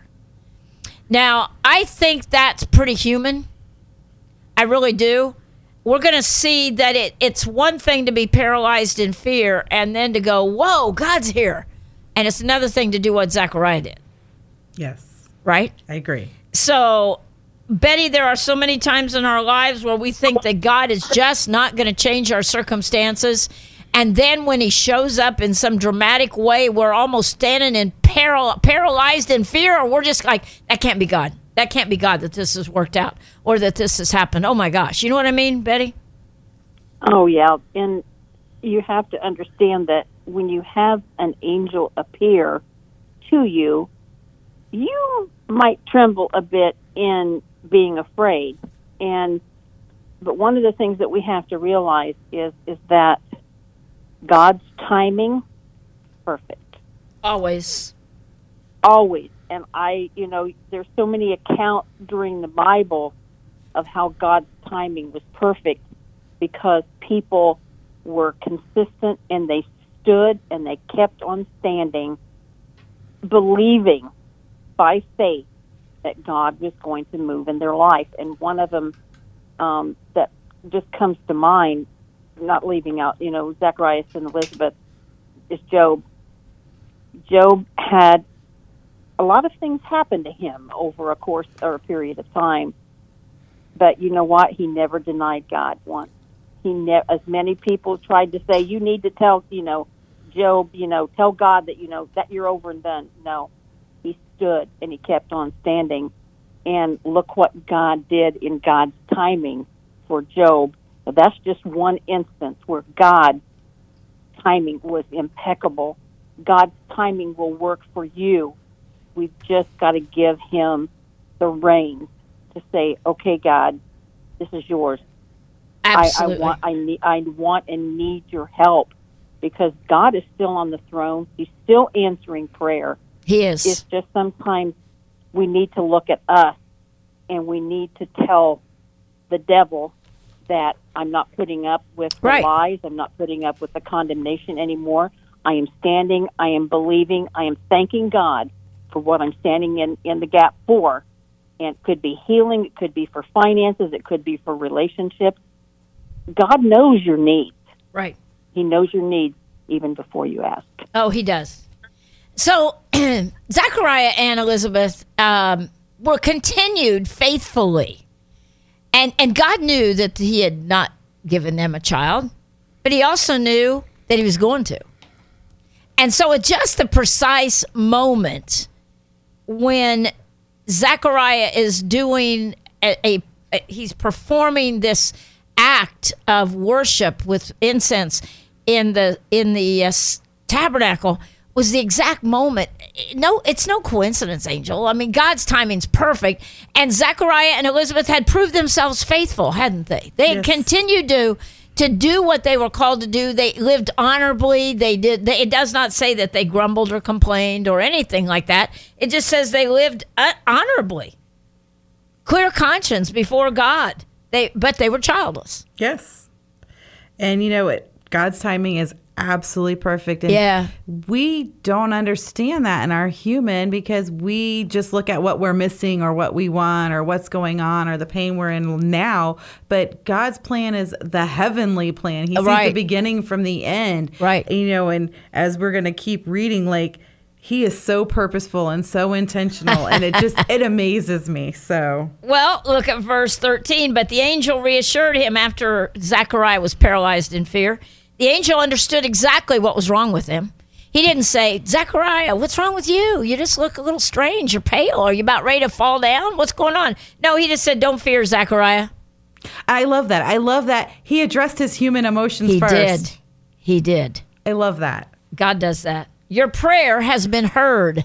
Now, I think that's pretty human. I really do. We're going to see that it, it's one thing to be paralyzed in fear and then to go, whoa, God's here. And it's another thing to do what Zechariah did. Yes, Right? I agree. So, Betty, there are so many times in our lives where we think that God is just not going to change our circumstances. And then when he shows up in some dramatic way, we're almost standing in paral- paralyzed in fear, or we're just like, that can't be God. That can't be God that this has worked out or that this has happened. Oh, my gosh. You know what I mean, Betty? Oh, yeah. And you have to understand that when you have an angel appear to you, you might tremble a bit in being afraid. And but one of the things that we have to realize is is that God's timing, perfect. Always. Always. And I, you know, there's so many accounts during the Bible of how God's timing was perfect because people were consistent and they stood and they kept on standing, believing by faith that God was going to move in their life. And one of them um, that just comes to mind, not leaving out, you know, Zacharias and Elizabeth, is Job. Job had a lot of things happen to him over a course or a period of time. But you know what? He never denied God once. He ne- as many people tried to say, you need to tell, you know, Job, you know, tell God that, you know, that you're over and done. No. He stood and he kept on standing. And look what God did in God's timing for Job. But that's just one instance where God's timing was impeccable. God's timing will work for you. We've just got to give him the reins to say, okay, God, this is yours. Absolutely. I, I want I need I want and need your help because God is still on the throne. He's still answering prayer. He is. It's just sometimes we need to look at us and we need to tell the devil that I'm not putting up with the Right. lies. I'm not putting up with the condemnation anymore. I am standing. I am believing. I am thanking God for what I'm standing in, in the gap for. And it could be healing. It could be for finances. It could be for relationships. God knows your needs. Right. He knows your needs even before you ask. Oh, he does. So Zechariah and Elizabeth um, were continued faithfully. And, and God knew that he had not given them a child, but he also knew that he was going to. And so at just the precise moment when Zechariah is doing a, a, a he's performing this act of worship with incense in the in the uh, tabernacle was the exact moment. No, it's no coincidence, Angel. I mean, God's timing's perfect. And Zechariah and Elizabeth had proved themselves faithful, hadn't they? They had Yes. continued to to do what they were called to do. They lived honorably. They did. They, it does not say that they grumbled or complained or anything like that. It just says they lived uh, honorably, clear conscience before God. They, but they were childless. Yes. And you know what? God's timing is absolutely perfect. And Yeah. we don't understand that in our human because we just look at what we're missing or what we want or what's going on or the pain we're in now. But God's plan is the heavenly plan. He sees Right. the beginning from the end. Right. You know, and as we're going to keep reading, like, he is so purposeful and so intentional, and it just, it amazes me. So, Well, look at verse thirteen. But the angel reassured him after Zechariah was paralyzed in fear. The angel understood exactly what was wrong with him. He didn't say, Zechariah, what's wrong with you? You just look a little strange. You're pale. Are you about ready to fall down? What's going on? No, he just said, don't fear, Zechariah. I love that. I love that he addressed his human emotions He first. did. He did. I love that. God does that. Your prayer has been heard.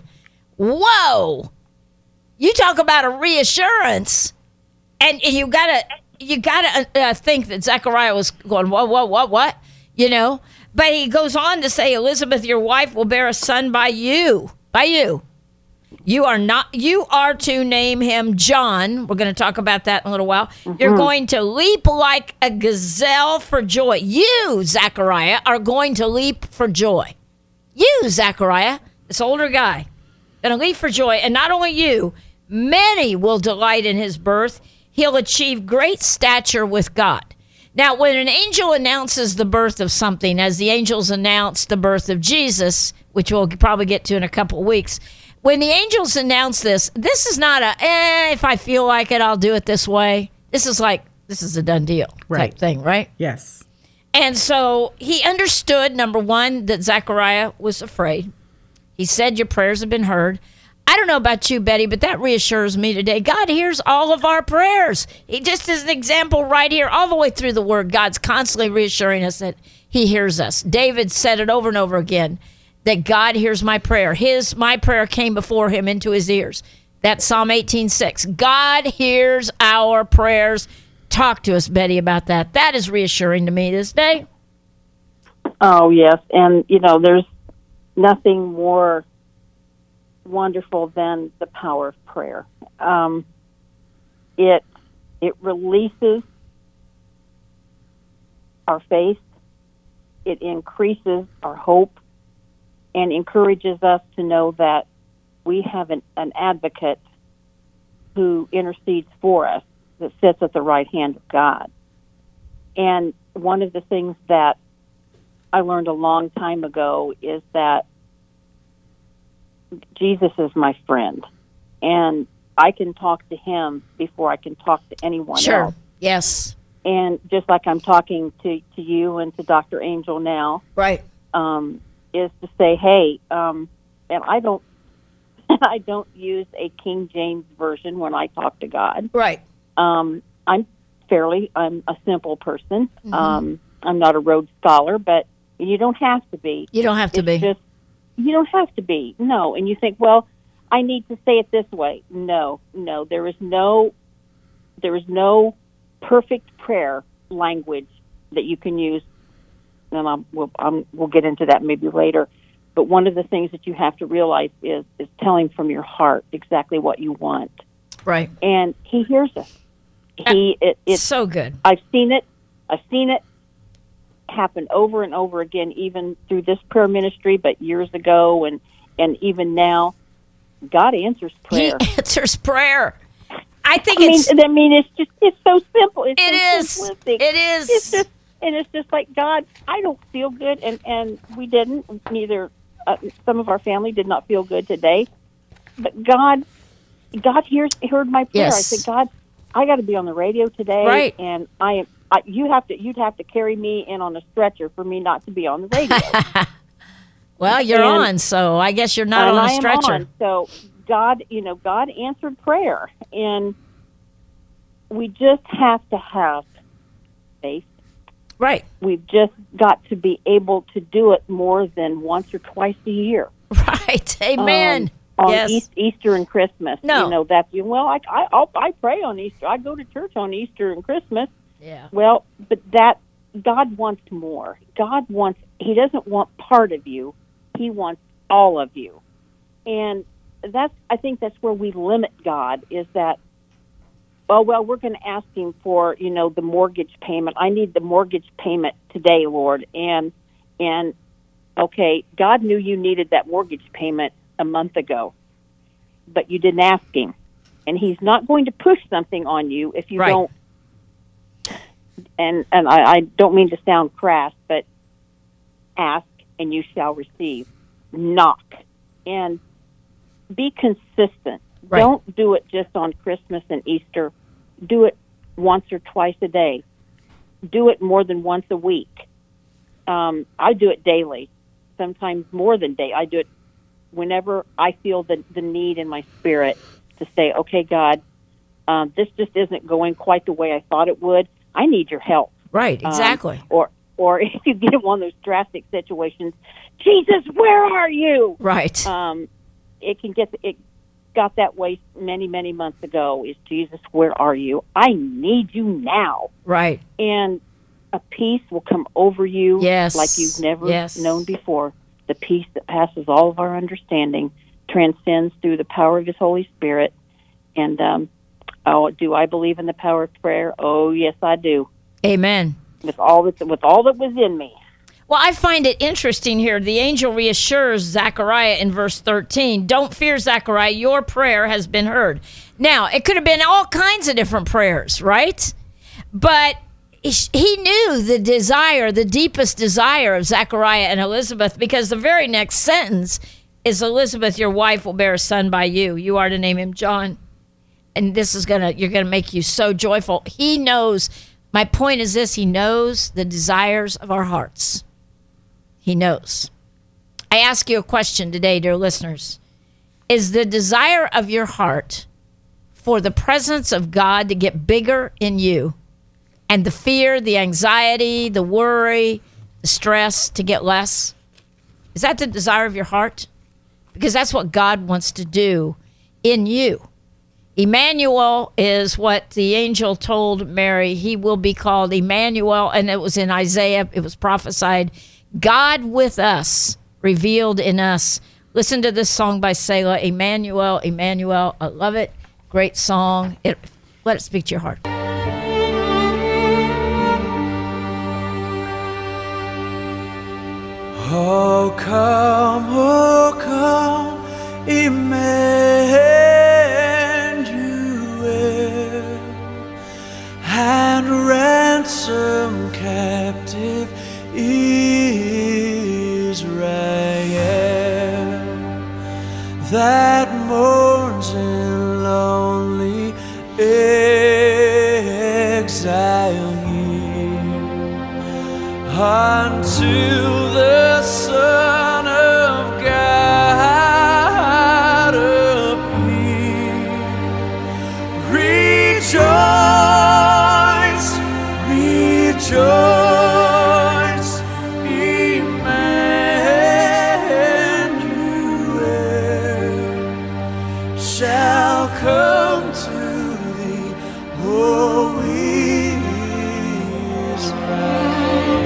Whoa. You talk about a reassurance. And, and you gotta you gotta uh, think that Zechariah was going, what, what, what, what? You know? But he goes on to say, Elizabeth, your wife, will bear a son by you. By you. You are not, you are to name him John. We're going to talk about that in a little while. You're going to leap like a gazelle for joy. You, Zechariah, are going to leap for joy. You, Zechariah, this older guy, going to leap for joy. And not only you, many will delight in his birth. He'll achieve great stature with God. Now, when an angel announces the birth of something, as the angels announced the birth of Jesus, which we'll probably get to in a couple of weeks, when the angels announce this, this is not a, eh, if I feel like it, I'll do it this way. This is like, this is a done deal Right. type thing, right? Yes. And so he understood, number one, that Zechariah was afraid. He said, your prayers have been heard. I don't know about you, Betty, but that reassures me today. God hears all of our prayers. He just as an example right here, all the way through the word, God's constantly reassuring us that he hears us. David said it over and over again, that God hears my prayer. His, my prayer came before him into his ears. That's Psalm eighteen six. God hears our prayers. Talk to us, Betty, about that. That is reassuring to me this day. Oh, yes. And, you know, there's nothing more wonderful than the power of prayer. Um, it it releases our faith. It increases our hope and encourages us to know that we have an, an advocate who intercedes for us, that sits at the right hand of God. And one of the things that I learned a long time ago is that Jesus is my friend, and I can talk to him before I can talk to anyone Sure. else. Yes. And just like I'm talking to, to you and to Doctor Angel now, Right. um, is to say, hey, um, and I don't, I don't use a King James version when I talk to God. Right. Um, I'm fairly, I'm a simple person. Mm-hmm. Um, I'm not a Rhodes Scholar, but you don't have to be. You don't have to It's be. just, you don't have to be. No. And you think, well, I need to say it this way. No, no. There is no, there is no perfect prayer language that you can use. And I'm, we'll, I'm, we'll get into that maybe later. But one of the things that you have to realize is is telling from your heart exactly what you want, Right. and he hears us. He it, It's it's so good. I've seen it. I've seen it happen over and over again, even through this prayer ministry, but years ago and, and even now. God answers prayer. He answers prayer. I think I mean, it's I mean, it's just it's so simple. It's it so is. simplistic. It is. It's just and it's just like, God, I don't feel good, and and we didn't. Neither uh, some of our family did not feel good today, but God, God hears heard my prayer. Yes. I said, God, I got to be on the radio today, Right. and I am. I, you have to. You'd have to carry me in on a stretcher for me not to be on the radio. well, you're and- on, so I guess you're not and on I a am stretcher. on. So God, you know, God answered prayer, and we just have to have faith. Right. We've just got to be able to do it more than once or twice a year. Right. Amen. Um, on yes. East, Easter and Christmas, No. you know that's you. Well, I I I'll, I pray on Easter. I go to church on Easter and Christmas. Yeah. Well, but that God wants more. God wants. He doesn't want part of you. He wants all of you, and that's. I think that's where we limit God. Is that. Oh, well, we're going to ask him for, you know, the mortgage payment. I need the mortgage payment today, Lord. And and okay, God knew you needed that mortgage payment a month ago, but you didn't ask him. And he's not going to push something on you if you Right. don't. And, and I, I don't mean to sound crass, but ask and you shall receive. Knock. And be consistent. Right. Don't do it just on Christmas and Easter. Do it once or twice a day. Do it more than once a week. Um, I do it daily, sometimes more than day. I do it whenever I feel the, the need in my spirit to say, okay, God, um, this just isn't going quite the way I thought it would. I need your help. Right, Um, exactly. or, or if you get in one of those drastic situations, Jesus, where are you? Right. Um, it can get it got that way many many months ago. Is Jesus, where are you? I need you now. Right. And a peace will come over you Yes. like you've never Yes. known before. The peace that passes all of our understanding transcends through the power of His Holy Spirit. And um, oh, do I believe in the power of prayer? Oh, yes, I do. Amen. With all that, with all that was in me. Well, I find it interesting here. The angel reassures Zechariah in verse thirteen, don't fear, Zechariah, your prayer has been heard. Now, it could have been all kinds of different prayers, right? But he knew the desire, the deepest desire of Zechariah and Elizabeth, because the very next sentence is, Elizabeth, your wife will bear a son by you. You are to name him John. And this is going to, you're going to make you so joyful. He knows, my point is this, he knows the desires of our hearts. He knows. I ask you a question today, dear listeners. Is the desire of your heart for the presence of God to get bigger in you, and the fear, the anxiety, the worry, the stress to get less? Is that the desire of your heart? Because that's what God wants to do in you. Emmanuel is what the angel told Mary. He will be called Emmanuel, and it was in Isaiah. It was prophesied. God with us, revealed in us. Listen to this song by Selah, Emmanuel, Emmanuel. I love it. Great song. It, let it speak to your heart. Oh, come, oh, come, Emmanuel, and ransom captive Israel that mourns in lonely exile here until the Son of God appear. Rejoice, rejoice, Emmanuel shall come to thee, O Israel.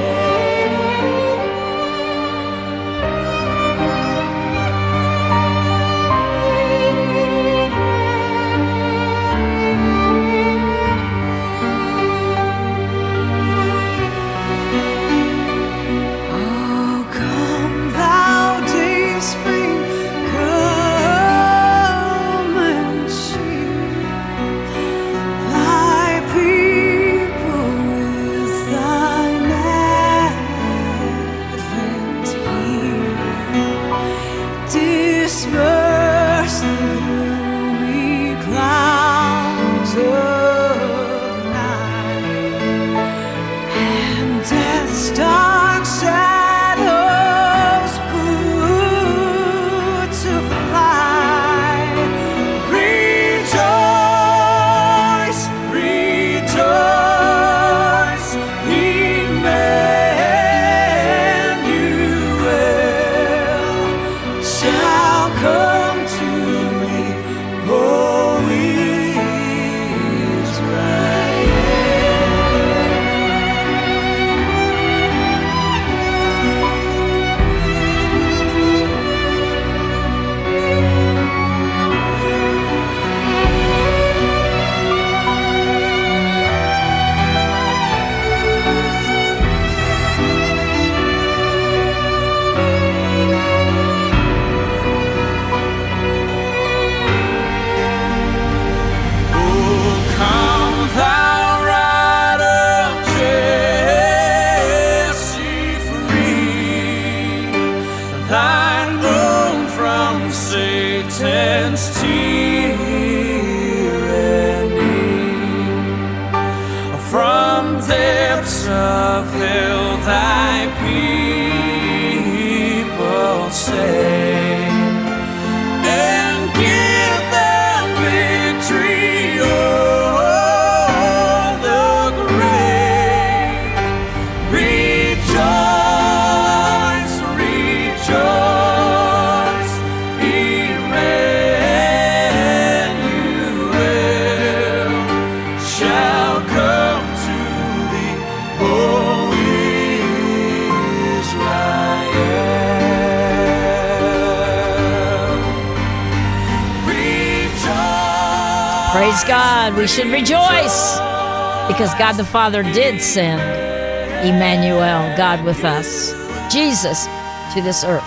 Oh, come thou day spring, come and see thy people with thine advent here. Disperse the gloomy clouds of night, and death's dark shadows put to flight. Rejoice, rejoice, Emmanuel shall come to me, O Israel. intense tyranny. From depths of hell thy people say, and give them victory o'er the grave. Rejoice, rejoice, Emmanuel shall come to thee, O Israel. Rejoice. Praise God. We should rejoice because God the Father did send Emmanuel, God with us, Jesus, to this earth.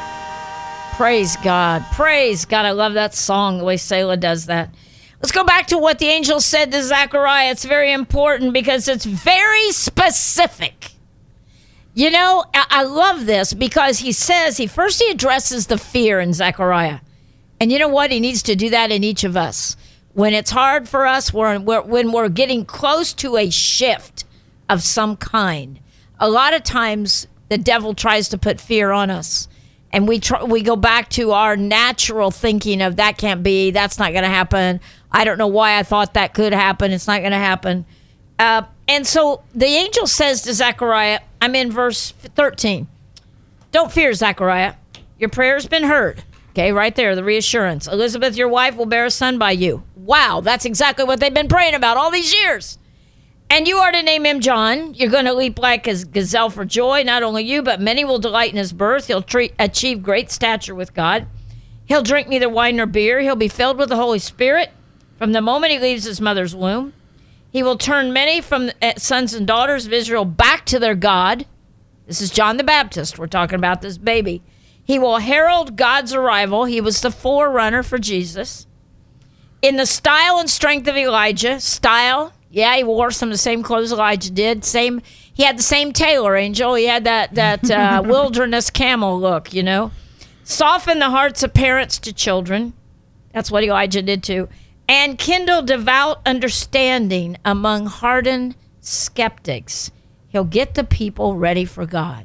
Praise God. Praise God. I love that song, the way Selah does that. Let's go back to what the angel said to Zechariah. It's very important because it's very specific. You know, I, I love this because he says, he first he addresses the fear in Zechariah. And you know what? He needs to do that in each of us. When it's hard for us, we're, we're, when we're getting close to a shift of some kind, a lot of times the devil tries to put fear on us. And we try, we go back to our natural thinking of that can't be, that's not going to happen. I don't know why I thought that could happen. It's not going to happen. Uh, and so the angel says to Zechariah, I'm in verse thirteen. Don't fear, Zechariah. Your prayer's been heard. Okay, right there, the reassurance. Elizabeth, your wife, will bear a son by you. Wow, that's exactly what they've been praying about all these years. And you are to name him John. You're going to leap like a gazelle for joy. Not only you, but many will delight in his birth. He'll treat, achieve great stature with God. He'll drink neither wine nor beer. He'll be filled with the Holy Spirit from the moment he leaves his mother's womb. He will turn many from uh, sons and daughters of Israel back to their God. This is John the Baptist. We're talking about this baby. He will herald God's arrival. He was the forerunner for Jesus. In the style and strength of Elijah. Style, yeah, he wore some of the same clothes Elijah did. Same, he had the same tailor, Angel. He had that, that uh, wilderness camel look, you know. Soften the hearts of parents to children. That's what Elijah did too. And kindle devout understanding among hardened skeptics. He'll get the people ready for God.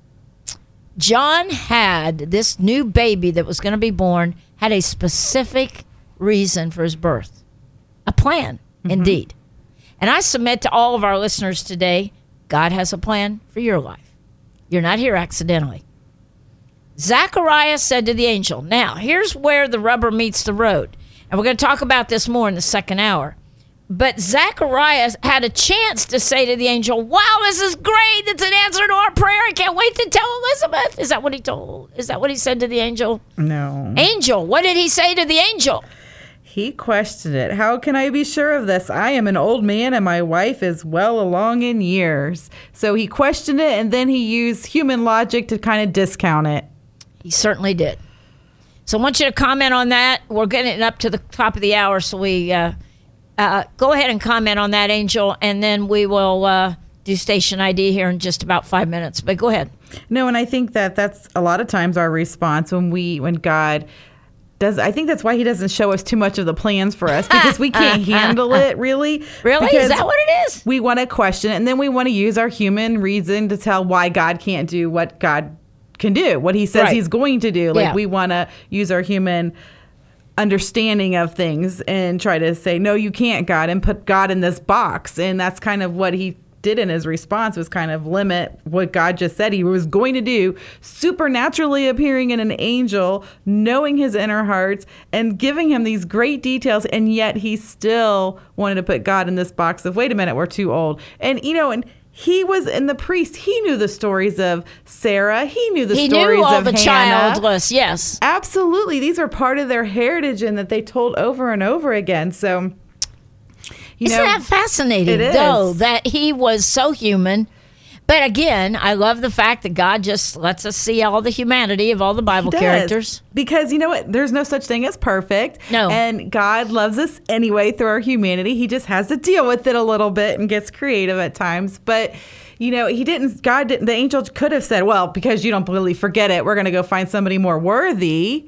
John had this new baby that was going to be born, had a specific reason for his birth. A plan, mm-hmm. Indeed. And I submit to all of our listeners today, God has a plan for your life. You're not here accidentally. Zechariah said to the angel, now, here's where the rubber meets the road. And we're going to talk about this more in the second hour. But Zechariah had a chance to say to the angel, wow, this is great. It's an answer to our prayer. I can't wait to tell Elizabeth. Is that what he told? Is that what he said to the angel? No. Angel, what did he say to the angel? He questioned it. How can I be sure of this? I am an old man and my wife is well along in years. So he questioned it and then he used human logic to kind of discount it. He certainly did. So I want you to comment on that. We're getting up to the top of the hour, so we uh, uh, go ahead and comment on that, Angel, and then we will uh, do station I D here in just about five minutes. But go ahead. No, and I think that that's a lot of times our response when we, when God does. I think that's why he doesn't show us too much of the plans for us because we can't handle it, really. Really? Because is that what it is? We want to question it, and then we want to use our human reason to tell why God can't do what God can do, what he says right. he's going to do. Like yeah. we want to use our human understanding of things and try to say, no, you can't, God, and put God in this box. And that's kind of what he did in his response, was kind of limit what God just said he was going to do, supernaturally appearing in an angel, knowing his inner hearts and giving him these great details. And yet he still wanted to put God in this box of, wait a minute, we're too old. And, you know, and he was in the priest. He knew the stories of Sarah. He knew the he stories knew all of the Hannah. childless, yes. Absolutely. These are part of their heritage and that they told over and over again. So, you Isn't know, that fascinating, it is. though, that he was so human? But again, I love the fact that God just lets us see all the humanity of all the Bible He does. characters. Because you know what? There's no such thing as perfect. No. And God loves us anyway through our humanity. He just has to deal with it a little bit and gets creative at times. But, you know, he didn't, God didn't, the angel could have said, well, because you don't believe, forget it. We're going to go find somebody more worthy.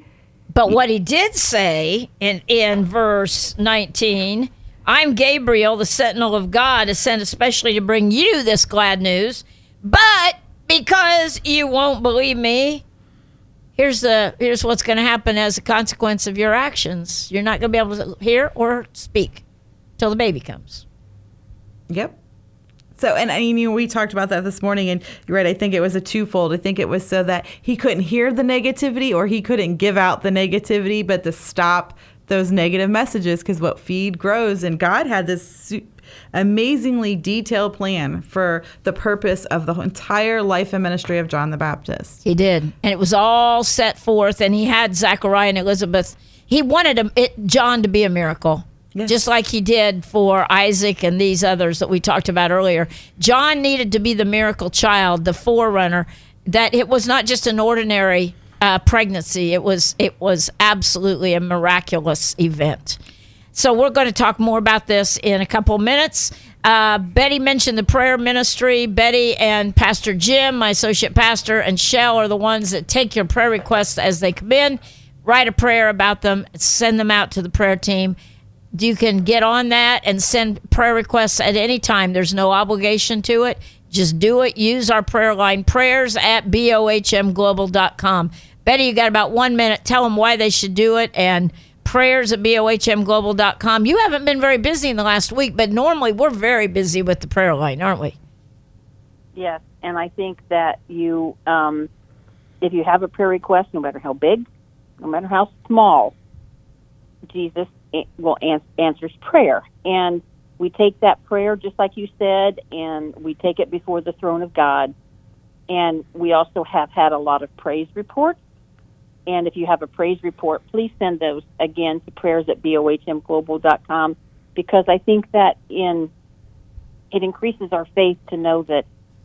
But what he did say in, in verse nineteen, I'm Gabriel, the sentinel of God, is sent especially to bring you this glad news. But because you won't believe me, here's the here's what's going to happen as a consequence of your actions. You're not going to be able to hear or speak till the baby comes. Yep. So, and I mean, you know, we talked about that this morning, and you're right. I think it was a twofold. I think it was so that he couldn't hear the negativity or he couldn't give out the negativity, but to stop those negative messages, because what feed grows. And God had this su- amazingly detailed plan for the purpose of the entire life and ministry of John the Baptist. He did. And it was all set forth, and he had Zachariah and Elizabeth. He wanted him, it, John to be a miracle. Yes. Just like he did for Isaac and these others that we talked about earlier. John needed to be the miracle child, the forerunner, that it was not just an ordinary uh, pregnancy. It was it was absolutely a miraculous event. So we're going to talk more about this in a couple minutes. Uh, Betty mentioned the prayer ministry. Betty and Pastor Jim, my associate pastor, and Shell are the ones that take your prayer requests as they come in, write a prayer about them, send them out to the prayer team. You can get on that and send prayer requests at any time. There's no obligation to it. Just do it. Use our prayer line, prayers at B O H M global dot com. Betty, you got about one minute. Tell them why they should do it, and prayers at B O H M global dot com. You haven't been very busy in the last week, but normally we're very busy with the prayer line, aren't we? Yes, and I think that you, um, if you have a prayer request, no matter how big, no matter how small, Jesus will ans- answers prayer. And we take that prayer, just like you said, and we take it before the throne of God. And we also have had a lot of praise reports. And if you have a praise report, please send those again to prayers at B O H M global dot com, because I think that in it increases our faith to know that,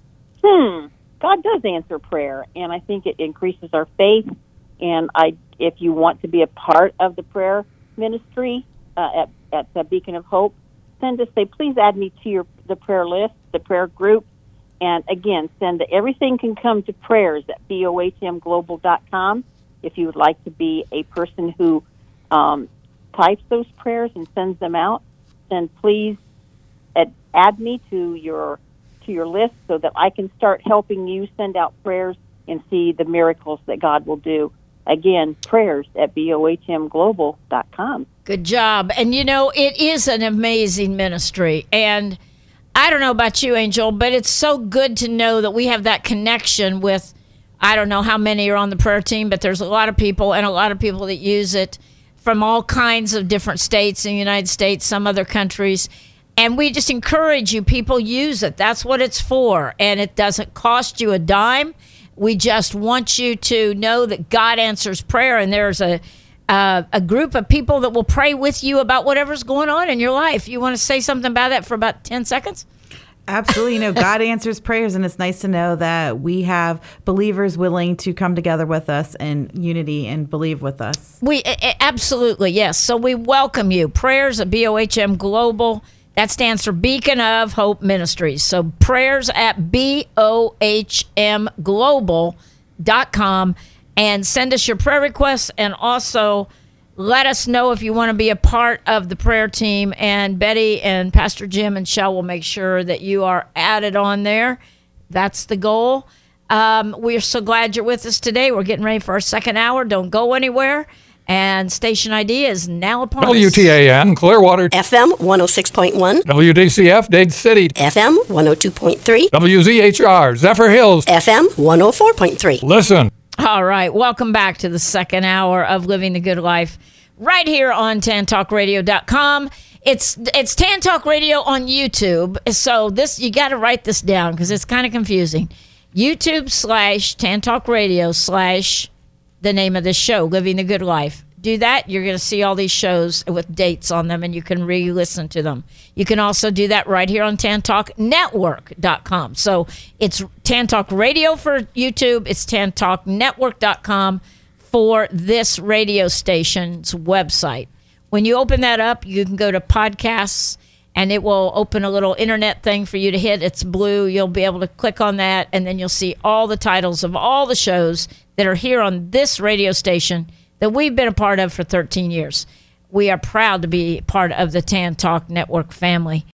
hmm, God does answer prayer. And I think it increases our faith. And I, if you want to be a part of the prayer ministry uh, at, at the Beacon of Hope, send us, say, please add me to your the prayer list, the prayer group. And again, send the, everything can come to prayers at B O H M global dot com. If you would like to be a person who um, types those prayers and sends them out, then please add, add me to your to your list so that I can start helping you send out prayers and see the miracles that God will do. Again, prayers at B O H M global dot com. Good job. And, you know, it is an amazing ministry. And I don't know about you, Angel, but it's so good to know that we have that connection with, I don't know how many are on the prayer team, but there's a lot of people and a lot of people that use it from all kinds of different states in the United States, some other countries. And we just encourage you, people, use it. That's what it's for. And it doesn't cost you a dime. We just want you to know that God answers prayer, and there's a uh, a group of people that will pray with you about whatever's going on in your life. You want to say something about that for about ten seconds? Absolutely. You know, God answers prayers, and it's nice to know that we have believers willing to come together with us in unity and believe with us. We absolutely, yes. So we welcome you. Prayers at B O H M Global. That stands for Beacon of Hope Ministries. So prayers at B O H M global dot com, and send us your prayer requests, and also let us know if you want to be a part of the prayer team. And Betty and Pastor Jim and Shell will make sure that you are added on there. That's the goal. Um, we're so glad you're with us today. We're getting ready for our second hour. Don't go anywhere. And station I D is now upon us. W T A N, Clearwater. F M one oh six point one. W D C F, Dade City. F M one oh two point three. W Z H R, Zephyr Hills. F M one oh four point three. Listen. All right. Welcome back to the second hour of Living the Good Life right here on tan talk radio dot com. It's it's Tan Talk Radio on YouTube. So this, you got to write this down because it's kind of confusing. YouTube slash Tan Talk Radio slash the name of this show, Living the Good Life. Do that. You're going to see all these shows with dates on them, and you can re-listen to them. You can also do that right here on tan talk network dot com. So it's Tan Talk Radio for YouTube. It's tan talk network dot com for this radio station's website. When you open that up, you can go to podcasts, and it will open a little internet thing for you to hit. It's blue. You'll be able to click on that, and then you'll see all the titles of all the shows that are here on this radio station that we've been a part of for thirteen years. We are proud to be part of the Tan Talk Network family.